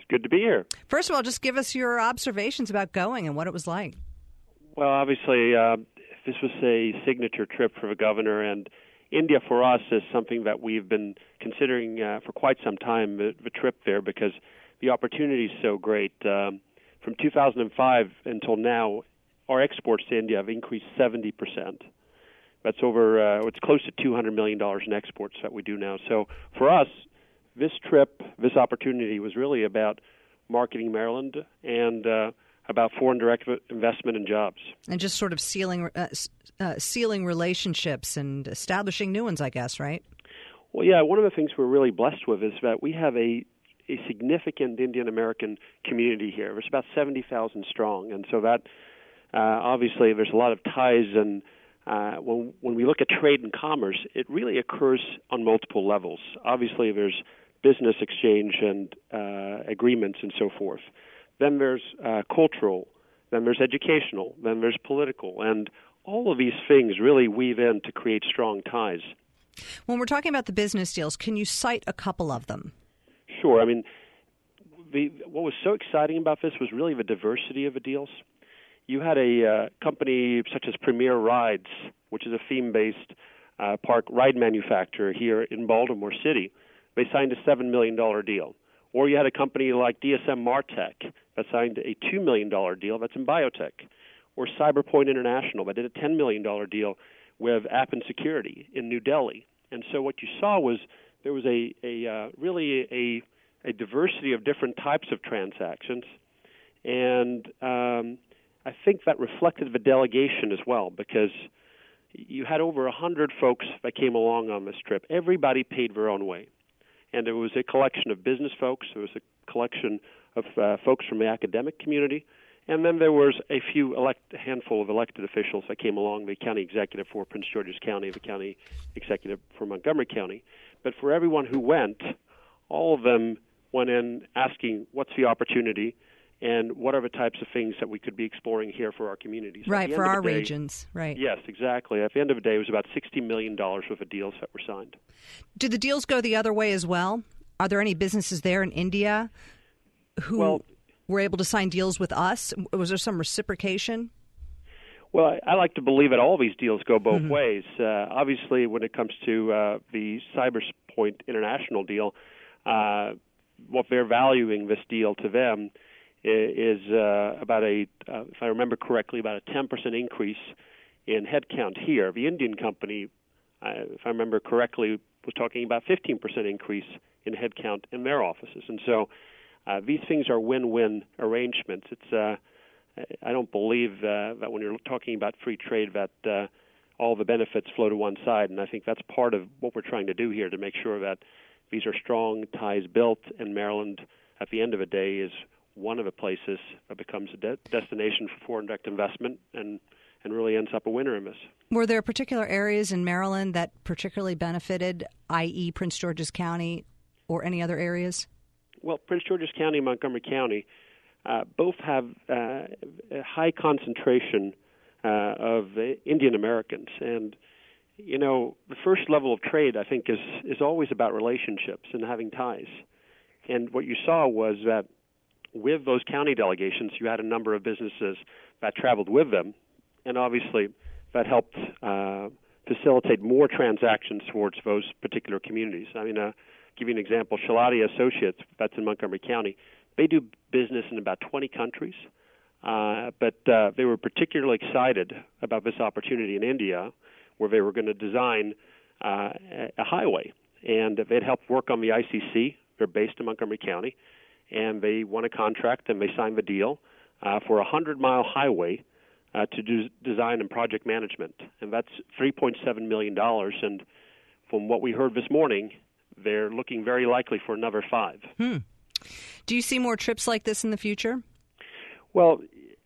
Good to be here. First of all, just give us your observations about going and what it was like. Well, obviously, this was a signature trip for the governor, and India for us is something that we've been considering for quite some time, the trip there, because the opportunity is so great. From 2005 until now, our exports to India have increased 70%. That's over, it's close to $200 million in exports that we do now. So for us, this trip, this opportunity was really about marketing Maryland and about foreign direct investment and jobs. And just sort of sealing relationships and establishing new ones, I guess, right? Well, yeah, one of the things we're really blessed with is that we have a significant Indian-American community here. There's about 70,000 strong, and so that obviously there's a lot of ties, and when we look at trade and commerce, it really occurs on multiple levels. Obviously, there's business exchange and agreements and so forth. Then there's cultural, then there's educational, then there's political, and all of these things really weave in to create strong ties. When we're talking about the business deals, can you cite a couple of them? Sure. I mean, what was so exciting about this was really the diversity of the deals. You had a company such as Premier Rides, which is a theme-based park ride manufacturer here in Baltimore City. They signed a $7 million deal. Or you had a company like DSM Martech that signed a $2 million deal that's in biotech. Or Cyberpoint International that did a $10 million deal with Appen Security in New Delhi. And so what you saw was there was really a diversity of different types of transactions. And I think that reflected the delegation as well, because you had over 100 folks that came along on this trip. Everybody paid their own way. And there was a collection of business folks. There was a collection of folks from the academic community. And then there was a handful of elected officials that came along, the county executive for Prince George's County, the county executive for Montgomery County. But for everyone who went, all of them went in asking, what's the opportunity and what are the types of things that we could be exploring here for our communities? Right, for our regions, right. Yes, exactly. At the end of the day, it was about $60 million worth of deals that were signed. Do the deals go the other way as well? Are there any businesses there in India who were able to sign deals with us? Was there some reciprocation? Well, I like to believe that all these deals go both ways. Obviously, when it comes to the Cyberpoint International deal, what they're valuing this deal to them is about if I remember correctly, about a 10% increase in headcount here. The Indian company, if I remember correctly, was talking about 15% increase in headcount in their offices. And so these things are win-win arrangements. It's I don't believe that when you're talking about free trade that all the benefits flow to one side, and I think that's part of what we're trying to do here to make sure that these are strong ties built, and Maryland, at the end of the day, is one of the places that becomes a destination for foreign direct investment and really ends up a winner in this. Were there particular areas in Maryland that particularly benefited, i.e. Prince George's County or any other areas? Well, Prince George's County and Montgomery County both have a high concentration of Indian Americans. And, you know, the first level of trade, I think, is always about relationships and having ties. And what you saw was that with those county delegations, you had a number of businesses that traveled with them, and obviously that helped facilitate more transactions towards those particular communities. I mean, give you an example, Shalati Associates, that's in Montgomery County, they do business in about 20 countries, but they were particularly excited about this opportunity in India, where they were going to design a highway, and they'd helped work on the ICC. They're based in Montgomery County, and they won a contract, and they signed the deal for a 100-mile highway to do design and project management, and that's $3.7 million. And from what we heard this morning, they're looking very likely for another 5. Do you see more trips like this in the future? Well,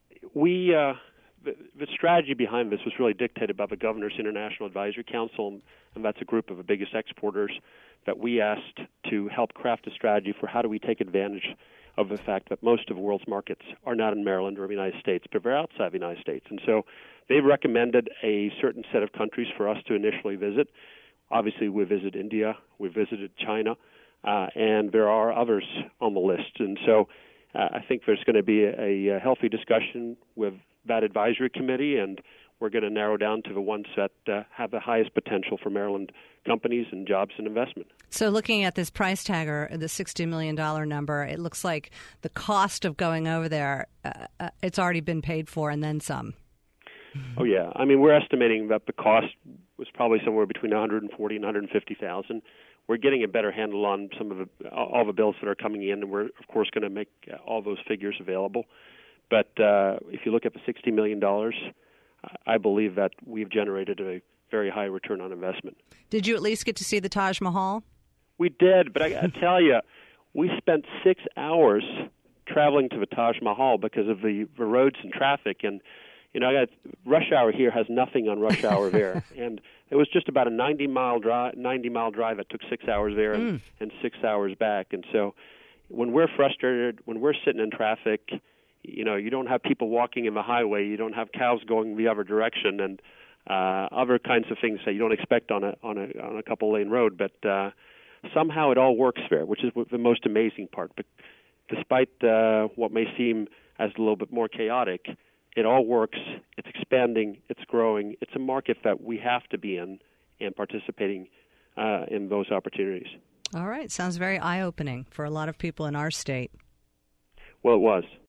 the strategy behind this was really dictated by the Governor's International Advisory Council, and that's a group of the biggest exporters that we asked to help craft a strategy for how do we take advantage of the fact that most of the world's markets are not in Maryland or the United States, but they're outside the United States. And so they recommended a certain set of countries for us to initially visit. Obviously, we visited India, we visited China, and there are others on the list. And so I think there's going to be a healthy discussion with that advisory committee, and we're going to narrow down to the ones that have the highest potential for Maryland companies and jobs and investment. So looking at this price tag, or the $60 million number, it looks like the cost of going over there, it's already been paid for and then some. Oh, yeah. I mean, we're estimating that the cost was probably somewhere between $140,000 and $150,000. We're getting a better handle on all the bills that are coming in, and we're, of course, going to make all those figures available. But if you look at the $60 million, I believe that we've generated a very high return on investment. Did you at least get to see the Taj Mahal? We did, but I got to tell you, we spent 6 hours traveling to the Taj Mahal because of the roads and traffic. And, rush hour here has nothing on rush hour there. And it was just about a 90-mile drive that took 6 hours there and 6 hours back. And so when we're frustrated, when we're sitting in traffic, you don't have people walking in the highway. You don't have cows going the other direction, and other kinds of things that you don't expect on a couple-lane road. But somehow it all works there, which is the most amazing part. But despite what may seem as a little bit more chaotic, it all works. It's expanding. It's growing. It's a market that we have to be in and participating in those opportunities. All right. Sounds very eye-opening for a lot of people in our state. Well, it was.